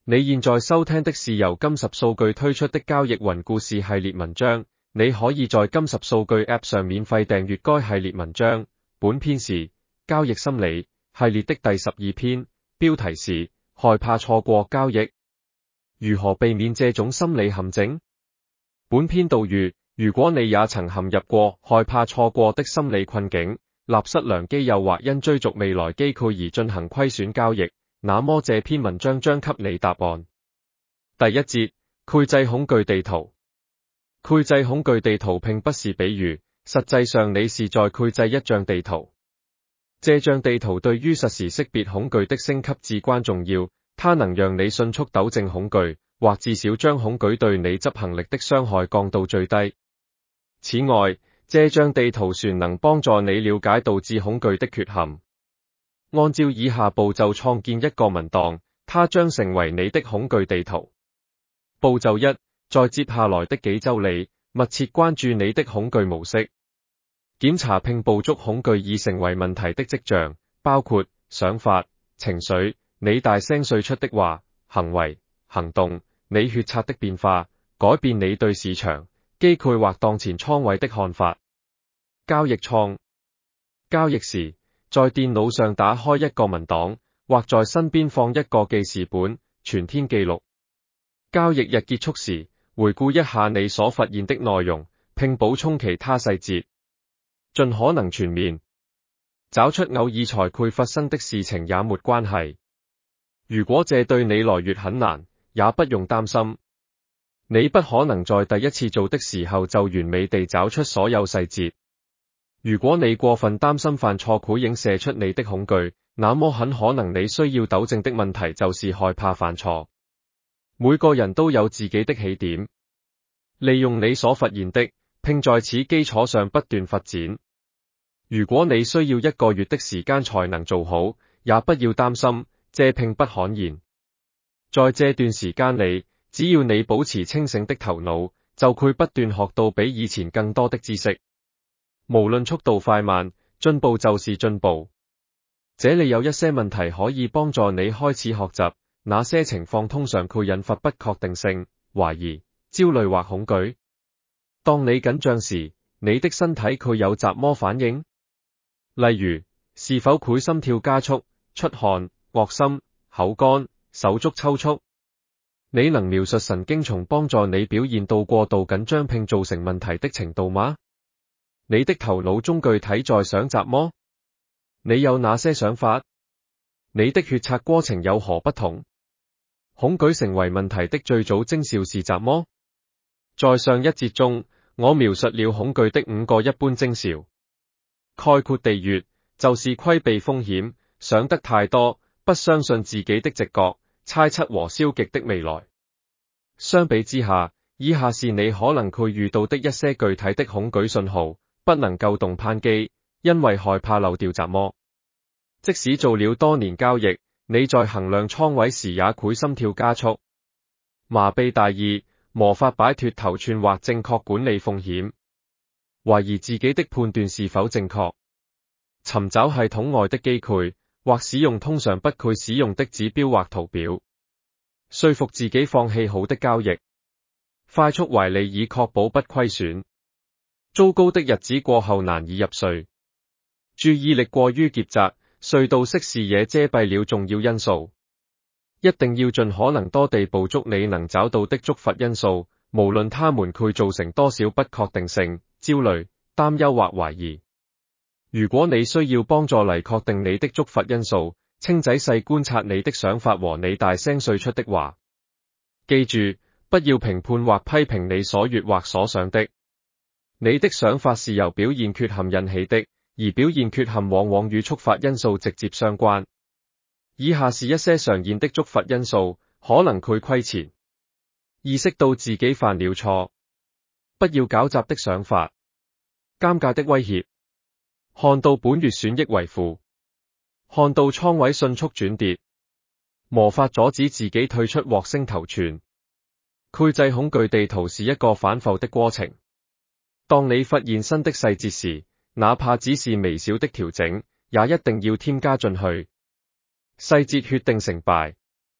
你現在收聽的是由金十數據推出的交易雲故事系列文章，你可以在金十數據 App 上免費訂閱該系列文章。本篇是交易心理系列的第12篇，標題是害怕錯過交易，如何避免這種心理陷阱。本篇導語：如果你也曾陷入過害怕錯過的心理困境，納失良機又或因追逐未來機會而進行虧損交易，那麼這篇文章將給你答案。第一節，繪製恐懼地圖。繪製恐懼地圖並不是比喻，實際上你是在繪製一張地圖。這張地圖對於實時識別恐懼的升級至關重要，它能讓你迅速糾正恐懼，或至少將恐懼對你執行力的傷害降到最低。此外，這張地圖船能幫助你了解導致恐懼的缺陷。按照以下步驟創建一個文檔，它將成為你的恐懼地圖。步驟1：在接下來的幾週裡，密切關注你的恐懼模式，檢查並捕捉恐懼已成為問題的跡象，包括想法、情緒、你大聲說出的話、行為、行動、你決策的變化、改變你對市場、機會或當前倉位的看法。交易創交易時，在電腦上打開一個文檔，或在身邊放一個記事本，全天記錄。交易日結束時，回顧一下你所發現的內容，並補充其他細節，盡可能全面。找出偶爾才會發生的事情也沒關係。如果這對你來說很難，也不用擔心。你不可能在第一次做的時候就完美地找出所有細節。如果你過分擔心犯錯會影射出你的恐懼，那麼很可能你需要糾正的問題就是害怕犯錯。每個人都有自己的起點，利用你所發現的，並在此基礎上不斷發展。如果你需要1個月的時間才能做好，也不要擔心，這並不罕見。在這段時間裡，只要你保持清醒的頭腦，就會不斷學到比以前更多的知識。無論速度快慢，進步就是進步。這裡有一些問題可以幫助你開始學習。哪些情況通常會引發不確定性、懷疑、焦慮或恐懼？當你緊張時，你的身體會有什麼反應？例如，是否會心跳加速、出汗、噁心、口乾、手足抽搐？你能描述神經叢幫助你表現到過度緊張並造成問題的程度嗎？你的頭腦中具體在想什麼？你有哪些想法？你的決策過程有何不同？恐懼成為問題的最早徵兆是什麼？在上一節中，我描述了恐懼的5個一般徵兆。概括地說，就是規避風險、想得太多、不相信自己的直覺、猜測和消極的未來。相比之下，以下是你可能會遇到的一些具體的恐懼信號：不能夠動扳機，因為害怕漏掉什麼。即使做了多年交易，你在衡量倉位時也會心跳加速。麻痹大意，無法擺脫頭寸或正確管理風險。懷疑自己的判斷是否正確。尋找系統外的機會，或使用通常不會使用的指標或圖表。說服自己放棄好的交易。快速懷利以確保不虧損。糟糕的日子過後難以入睡。注意力過於狹窄。隧道式視野遮蔽了重要因素，一定要盡可能多地捕捉你能找到的觸發因素，無論它們會造成多少不確定性、焦慮、擔憂或懷疑。如果你需要幫助嚟確定你的觸發因素，請仔細觀察你的想法和你大聲說出的話。記住，不要評判或批評你所說或所想的。你的想法是由表現缺陷引起的。而表現缺陷往往與觸發因素直接相關。以下是一些常見的觸發因素，可能會虧錢。意識到自己犯了錯，不要狡詐的想法，尷尬的威脅，看到本月損益為負，看到倉位迅速轉跌，無法阻止自己退出或升頭寸。繪製恐懼地圖是一個反覆的過程。當你發現新的細節時，哪怕只是微小的調整，也一定要添加進去。細節決定成敗。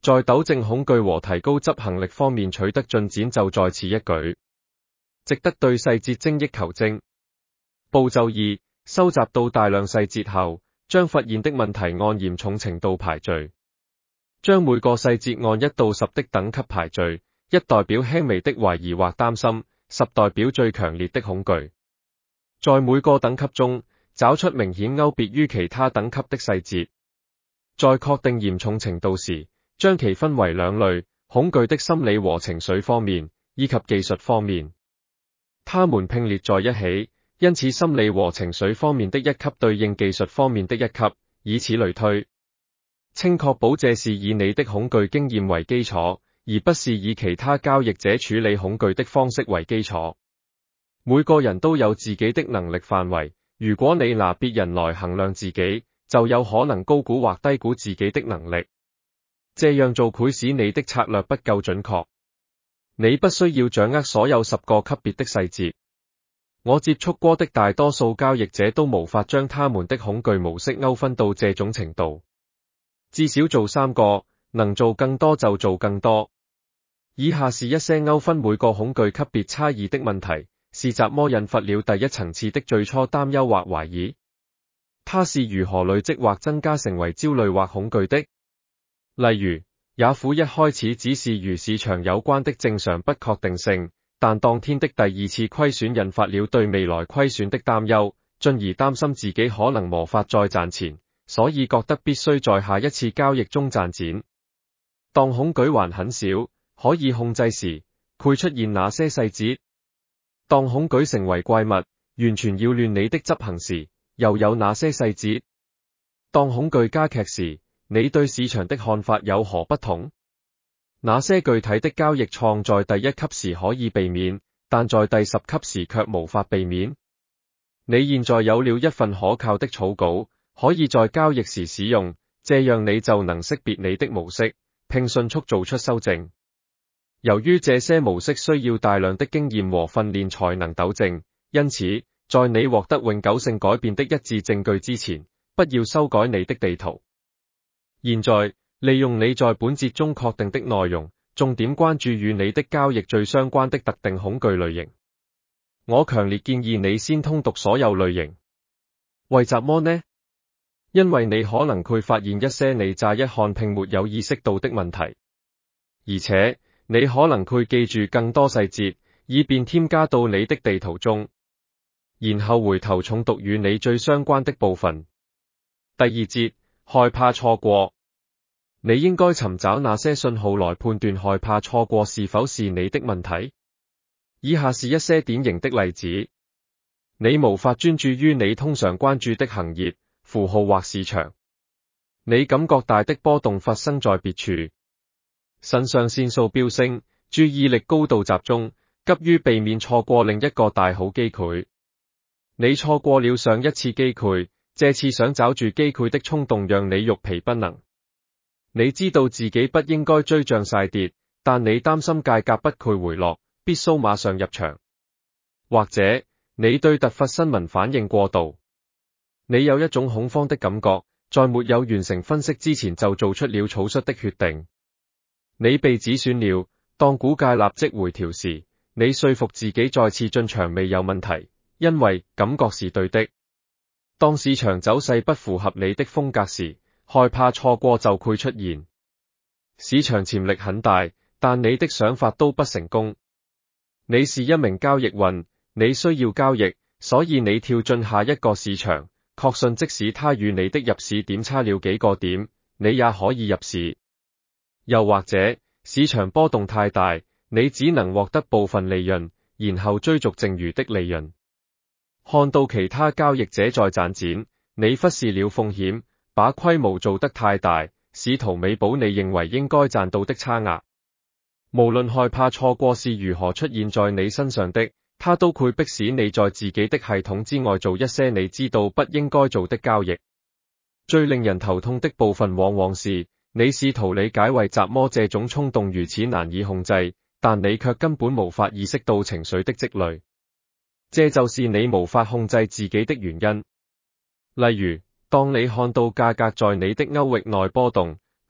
在糾正恐懼和提高執行力方面取得進展就在此一舉，值得對細節精益求精。步驟2：收集到大量細節後，將發現的問題按嚴重程度排序，將每個細節按1到10的等級排序，1代表輕微的懷疑或擔心，10代表最強烈的恐懼。在每個等級中，找出明顯勾別於其他等級的細節。在確定嚴重程度時，將其分為兩類：恐懼的心理和情緒方面，以及技術方面。它們並列在一起，因此心理和情緒方面的一級對應技術方面的一級，以此類推。請確保這是以你的恐懼經驗為基礎，而不是以其他交易者處理恐懼的方式為基礎。每個人都有自己的能力範圍，如果你拿別人來衡量自己，就有可能高估或低估自己的能力。這樣做會使你的策略不夠準確。你不需要掌握所有10個級別的細節。我接觸過的大多數交易者都無法將他們的恐懼模式勾分到這種程度。至少做3個，能做更多就做更多。以下是一些勾分每個恐懼級別差異的問題，是怎麼引發了第一層次的最初擔憂或懷疑？它是如何累積或增加成為焦慮或恐懼的？例如，雅虎一開始只是與市場有關的正常不確定性，但當天的第2次虧損引發了對未來虧損的擔憂，進而擔心自己可能無法再賺錢，所以覺得必須在下一次交易中賺錢。當恐懼還很小，可以控制時，會出現哪些細節？當恐懼成為怪物，完全擾亂你的執行時，又有哪些細節？當恐懼加劇時，你對市場的看法有何不同？哪些具體的交易創在第1級時可以避免，但在第10級時卻無法避免？你現在有了一份可靠的草稿，可以在交易時使用，這樣你就能識別你的模式，並迅速做出修正。由於這些模式需要大量的經驗和訓練才能糾正，因此，在你獲得永久性改變的一致證據之前，不要修改你的地圖。現在，利用你在本節中確定的內容，重點關注與你的交易最相關的特定恐懼類型。我強烈建議你先通讀所有類型。為什麼呢？因為你可能會發現一些你乍一看並沒有意識到的問題，而且你可能會記住更多細節，以便添加到你的地圖中，然後回頭重讀與你最相關的部分。第2節，害怕錯過。你應該尋找哪些信號來判斷害怕錯過是否是你的問題？以下是一些典型的例子。你無法專注於你通常關注的行業、符號或市場。你感覺大的波動發生在別處。腎上腺素飆升，注意力高度集中，急於避免錯過另一個大好機會。你錯過了上一次機會，這次想抓住機會的衝動讓你欲疲不能。你知道自己不應該追漲曬跌，但你擔心價格不會回落，必須馬上入場。或者，你對突發新聞反應過度。你有一種恐慌的感覺，在沒有完成分析之前就做出了草率的決定。你被止損了，當股價立即回調時，你說服自己再次進場未有問題，因為感覺是對的。當市場走勢不符合你的風格時，害怕錯過就會出現。市場潛力很大，但你的想法都不成功。你是一名交易員，你需要交易，所以你跳進下一個市場，確信即使它與你的入市點差了幾個點，你也可以入市。又或者，市場波動太大，你只能獲得部分利潤，然後追逐剩餘的利潤。看到其他交易者在賺錢，你忽視了風險，把規模做得太大，試圖彌補你認為應該賺到的差額。無論害怕錯過是如何出現在你身上的，它都會迫使你在自己的系統之外做一些你知道不應該做的交易。最令人頭痛的部分往往是，你試圖理解為什麼這種衝動如此難以控制，但你卻根本無法意識到情緒的積累。這就是你無法控制自己的原因。例如，當你看到價格在你的區域內波動，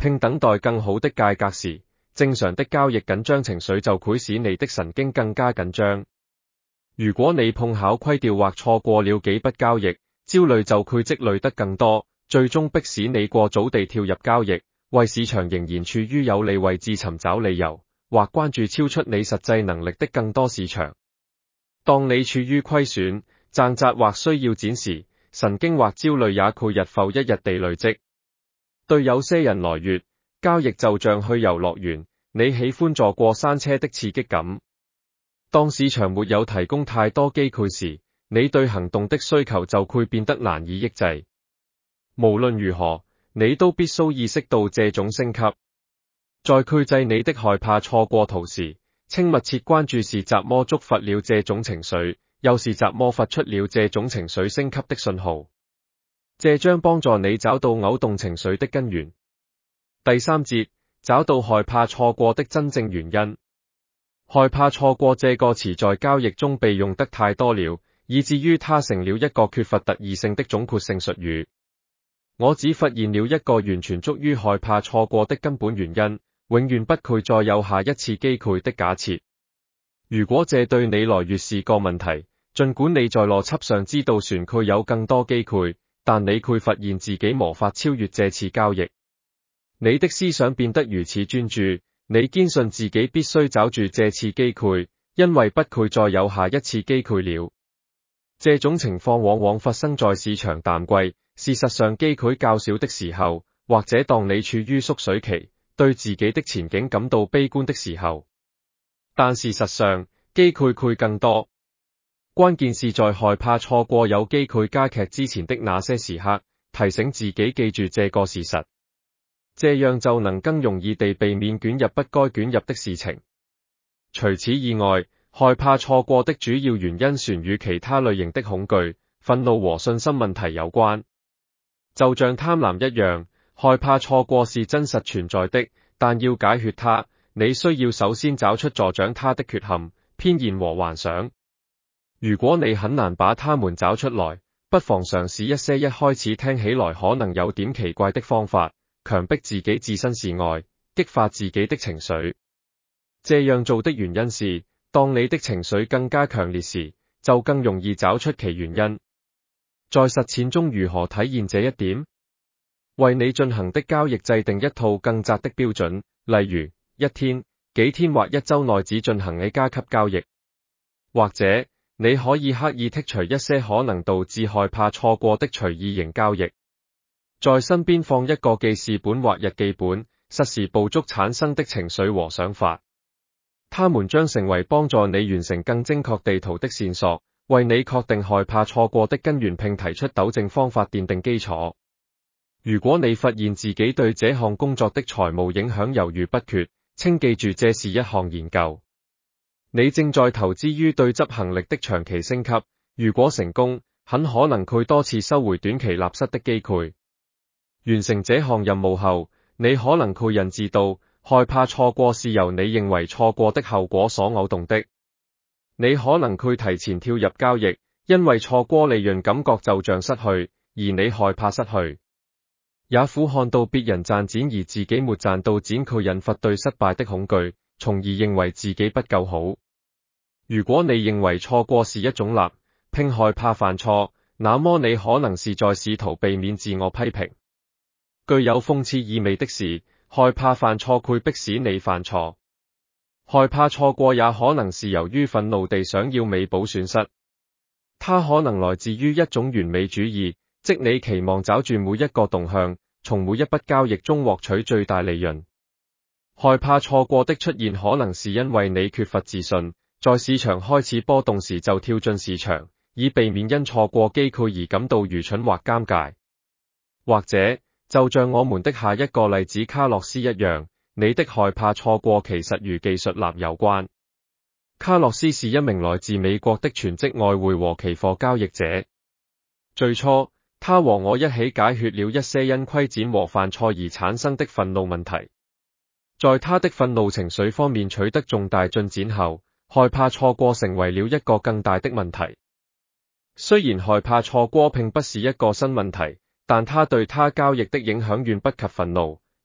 並等待更好的價格時，正常的交易緊張情緒就會使你的神經更加緊張。如果你碰巧虧掉或錯過了幾筆交易，焦慮就會積累得更多，最終迫使你過早地跳入交易，為市場仍然處於有利位置尋找理由，或關注超出你實際能力的更多市場。當你處於虧損、掙扎或需要展時，神經或焦慮也會日復一日地累積。對有些人來說，交易就像去遊樂園，你喜歡坐過山車的刺激感。當市場沒有提供太多機會時，你對行動的需求就會變得難以抑制。無論如何，你都必須意識到這種升級。在驅制你的害怕錯過圖時，請密切關注是什麼觸發了這種情緒，又是什麼發出了這種情緒升級的信號。這將幫助你找到偶動情緒的根源。第3節，找到害怕錯過的真正原因。害怕錯過這個詞在交易中被用得太多了，以至於它成了一個缺乏特異性的總括性術語。我只發現了一個完全足於害怕錯過的根本原因，永遠不會再有下一次機會的假設。如果這對你來說是個問題，儘管你在邏輯上知道船會有更多機會，但你會發現自己無法超越這次交易。你的思想變得如此專注，你堅信自己必須找住這次機會，因為不會再有下一次機會了。這種情況往往發生在市場淡季，事實上機會較少的時候，或者當你處於縮水期，對自己的前景感到悲觀的時候。但事實上，機會會更多。關鍵是在害怕錯過有機會加劇之前的那些時刻，提醒自己記住這個事實。這樣就能更容易地避免捲入不該捲入的事情。除此以外，害怕錯過的主要原因旋與其他類型的恐懼、憤怒和信心問題有關。就像貪婪一樣，害怕錯過是真實存在的，但要解決它，你需要首先找出助長它的缺陷、偏見和幻想。如果你很難把它們找出來，不妨嘗試一些一開始聽起來可能有點奇怪的方法，強迫自己置身事外，激發自己的情緒。這樣做的原因是，當你的情緒更加強烈時，就更容易找出其原因。在實踐中如何體現這一點？為你進行的交易制定一套更窄的標準，例如一天、幾天或一週內只進行 A 加級交易。或者，你可以刻意剔除一些可能導致害怕錯過的隨意型交易。在身邊放一個記事本或日記本，實時捕捉產生的情緒和想法。它們將成為幫助你完成更精確地圖的線索，為你確定害怕錯過的根源並提出糾正方法奠定基礎。如果你發現自己對這項工作的財務影響猶豫不決，請記住這是一項研究。你正在投資於對執行力的長期升級，如果成功，很可能會多次收回短期流失的機會。完成這項任務後，你可能會認知到，害怕錯過是由你認為錯過的後果所誘動的。你可能會提前跳入交易，因為錯過利潤感覺就像失去，而你害怕失去。也苦看到別人賺錢而自己沒賺到錢，佢引發對失敗的恐懼，從而認為自己不夠好。如果你認為錯過是一種勒，並害怕犯錯，那麼你可能是在試圖避免自我批評。具有諷刺意味的是，害怕犯錯會迫使你犯錯。害怕錯過也可能是由於憤怒地想要彌補損失。它可能來自於一種完美主義，即你期望找住每一個動向，從每一筆交易中獲取最大利潤。害怕錯過的出現可能是因為你缺乏自信，在市場開始波動時就跳進市場，以避免因錯過機會而感到愚蠢或尷尬。或者，就像我們的下一個例子卡洛斯一樣，你的害怕錯過其實與技術立有關。卡洛斯是一名來自美國的全職外匯和期貨交易者。最初，他和我一起解決了一些因虧錢和犯錯而產生的憤怒問題。在他的憤怒情緒方面取得重大進展後，害怕錯過成為了一個更大的問題。雖然害怕錯過並不是一個新問題，但他對他交易的影響遠不及憤怒，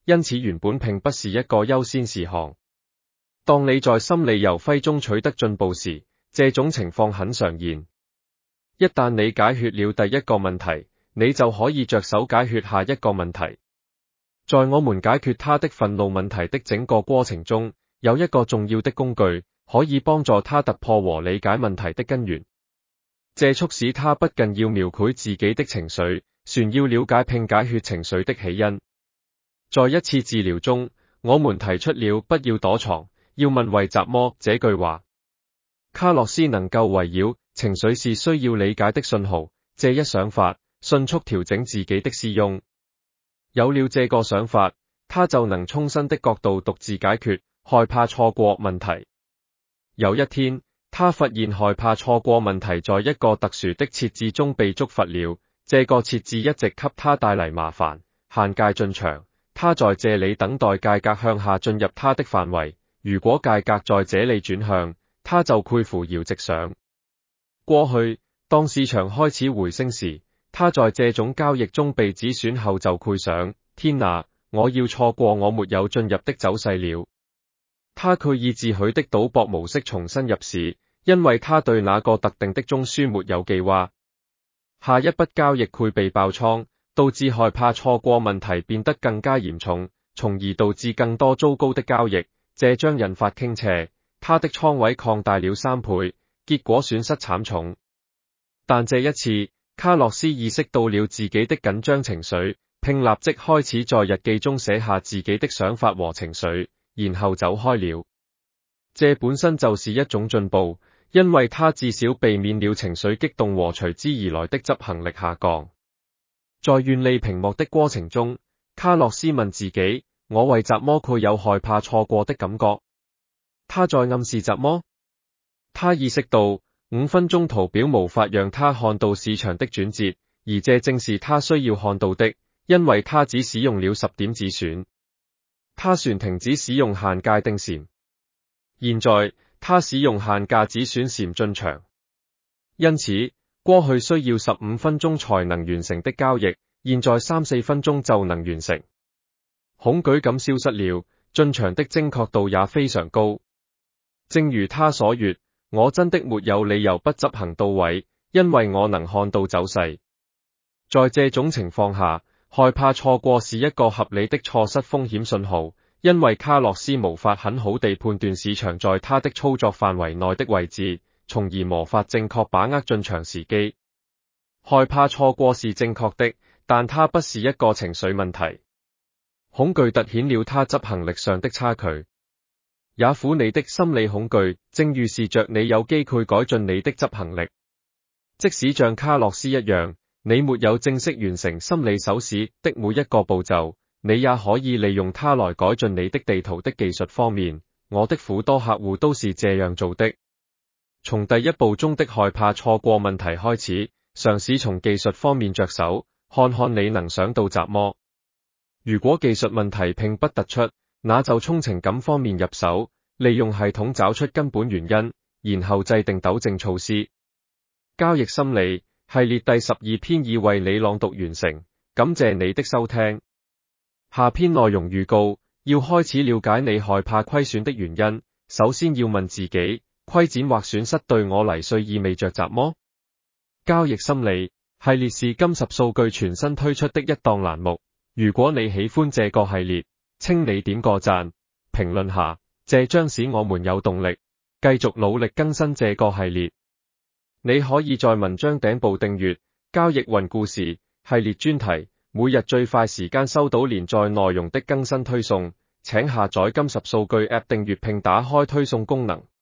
因此原本並不是一個優先事項。當你在心理遊揮中取得進步時，這種情況很常見。一旦你解決了第一個問題，你就可以着手解決下一個問題。在我們解決他的憤怒問題的整個過程中，有一個重要的工具，可以幫助他突破和理解問題的根源。這促使他不僅要描繪自己的情緒，還要了解並解決情緒的起因。在一次治療中，我們提出了不要躲藏，要問為什麼這句話。卡洛斯能夠圍繞情緒是需要理解的信號這一想法，迅速調整自己的使用。有了這個想法，他就能從新的角度獨自解決害怕錯過問題。有一天，他發現害怕錯過問題在一個特殊的設置中被觸發了，這個設置一直給他帶嚟麻煩。限界進場，他在這裏等待界格向下進入他的範圍，如果界格在這裏轉向，他就倍乎搖直上。過去，當市場開始回升時，他在這種交易中被止損後就會想：天哪，我要錯過我沒有進入的走勢了。他決意自詡的賭博模式重新入市，因為他對那個特定的中樞沒有計劃。下一筆交易會被爆倉，導致害怕錯過問題變得更加嚴重，從而導致更多糟糕的交易，這將引發傾斜。他的倉位擴大了3倍，結果損失慘重。但這一次，卡洛斯意識到了自己的緊張情緒，並立即開始在日記中寫下自己的想法和情緒，然後走開了。這本身就是一種進步，因為他至少避免了情緒激動和隨之而來的執行力下降。在遠離屏幕的過程中，卡洛斯問自己：我為什麼會有害怕錯過的感覺？他在暗示什麼？他意識到5分鐘圖表無法讓他看到市場的轉折，而這正是他需要看到的，因為他只使用了10點止損。他旋停止使用限界定禪。現在，他使用限價止損禪進場。因此，過去需要15分鐘才能完成的交易，現在3-4分鐘就能完成。恐懼感消失了，進場的精確度也非常高。正如他所願，我真的沒有理由不執行到位，因為我能看到走勢。在這種情況下，害怕錯過是一個合理的錯失風險信號，因為卡洛斯無法很好地判斷市場在他的操作範圍內的位置，從而無法正確把握進場時機。害怕錯過是正確的，但它不是一個情緒問題。恐懼凸顯了他執行力上的差距。也苦你的心理恐懼，正預示着你有機會改進你的執行力。即使像卡洛斯一樣，你沒有正式完成心理手試的每一個步驟，你也可以利用它來改進你的地圖的技術方面。我的許多客戶都是這樣做的。從第一步中的害怕錯過問題開始，嘗試從技術方面着手，看看你能想到什麼。如果技術問題並不突出，那就從情感方面入手，利用系統找出根本原因，然後制定糾正措施。交易心理系列第12篇已為你朗讀完成，感謝你的收聽。下篇內容預告：要開始了解你害怕虧損的原因，首先要問自己，虧錢或損失對我嚟說意味着什麼？交易心理系列是金十數據全新推出的一檔欄目，如果你喜歡這個系列，請你點個讚，評論下，這將使我們有動力，繼續努力更新這個系列。你可以在文章頂部訂閱交易雲故事系列專題，每日最快時間收到連載內容的更新推送。請下載金十數據 App 訂閱並打開推送功能。